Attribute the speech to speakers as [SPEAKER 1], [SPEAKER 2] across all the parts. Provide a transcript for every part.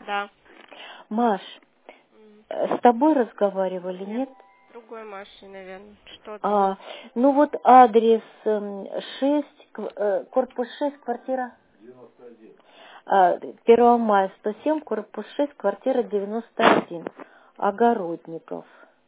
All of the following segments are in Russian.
[SPEAKER 1] Да.
[SPEAKER 2] Маш, с тобой разговаривали,
[SPEAKER 1] Нет,
[SPEAKER 2] нет?
[SPEAKER 1] другой Машей, наверное. Что там?
[SPEAKER 2] А, ну вот адрес 6, корпус 6, квартира 1 мая 107, корпус 6, квартира 91, Огородников.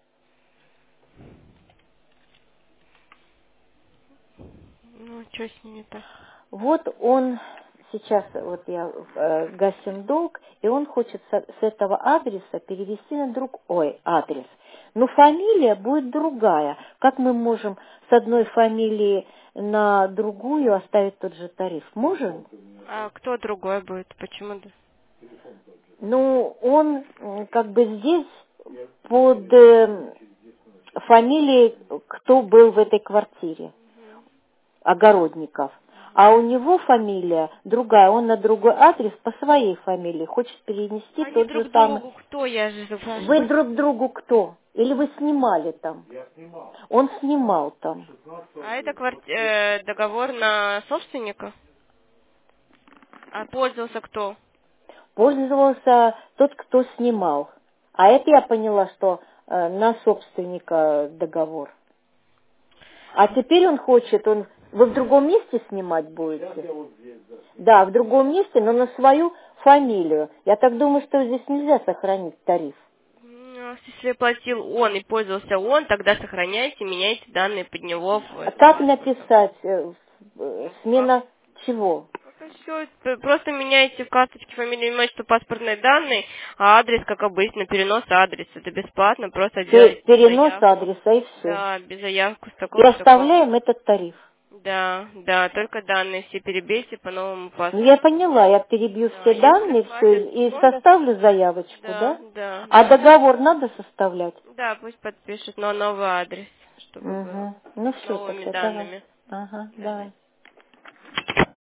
[SPEAKER 1] Ну, что с ними-то?
[SPEAKER 2] Вот он сейчас, вот я гасим долг, и он хочет с этого адреса перевести на другой адрес. Но фамилия будет другая. Как мы можем с одной фамилии на другую оставить тот же тариф? Можем?
[SPEAKER 1] А кто другой будет? Почему?
[SPEAKER 2] Ну, он как бы здесь под фамилией, кто был в этой квартире. Огородников. А у него фамилия другая, он на другой адрес по своей фамилии хочет перенести
[SPEAKER 1] Они
[SPEAKER 2] тот же
[SPEAKER 1] друг
[SPEAKER 2] самый.
[SPEAKER 1] другу кто? Я же
[SPEAKER 2] Вы
[SPEAKER 1] спрашиваю.
[SPEAKER 2] друг другу кто? Или вы снимали там? Он снимал там.
[SPEAKER 1] А это договор на собственника? А пользовался кто?
[SPEAKER 2] Пользовался тот, кто снимал. А это я поняла, что на собственника договор. А теперь он хочет, вы в другом месте снимать будете? Да, в другом месте, но на свою фамилию. Я так думаю, что здесь нельзя сохранить тариф.
[SPEAKER 1] Ну, если платил он и пользовался он, тогда сохраняйте, меняйте данные под него в
[SPEAKER 2] А
[SPEAKER 1] этом
[SPEAKER 2] как
[SPEAKER 1] паспорте.
[SPEAKER 2] написать смена чего?
[SPEAKER 1] Это все, просто меняйте в карточке фамилию, имя, отчество, паспортные данные, а адрес, как обычно, перенос адреса. Это бесплатно, просто делайте
[SPEAKER 2] Перенос
[SPEAKER 1] заявку.
[SPEAKER 2] адреса и все.
[SPEAKER 1] Да, без заявку с
[SPEAKER 2] И
[SPEAKER 1] такого с такого.
[SPEAKER 2] оставляем этот тариф.
[SPEAKER 1] Да, да, только данные все перебейте по новому
[SPEAKER 2] Ну, я
[SPEAKER 1] паспорту.
[SPEAKER 2] поняла, я перебью
[SPEAKER 1] Да,
[SPEAKER 2] все
[SPEAKER 1] если
[SPEAKER 2] данные,
[SPEAKER 1] хватит
[SPEAKER 2] все, и
[SPEAKER 1] фонда,
[SPEAKER 2] составлю заявочку,
[SPEAKER 1] да,
[SPEAKER 2] да?
[SPEAKER 1] да,
[SPEAKER 2] А
[SPEAKER 1] да.
[SPEAKER 2] договор надо составлять?
[SPEAKER 1] Да, пусть подпишет, но новый адрес, чтобы был,
[SPEAKER 2] Угу. Ну
[SPEAKER 1] с
[SPEAKER 2] все
[SPEAKER 1] новыми
[SPEAKER 2] тогда, давай.
[SPEAKER 1] данными.
[SPEAKER 2] Ага,
[SPEAKER 1] Давай.
[SPEAKER 2] давай.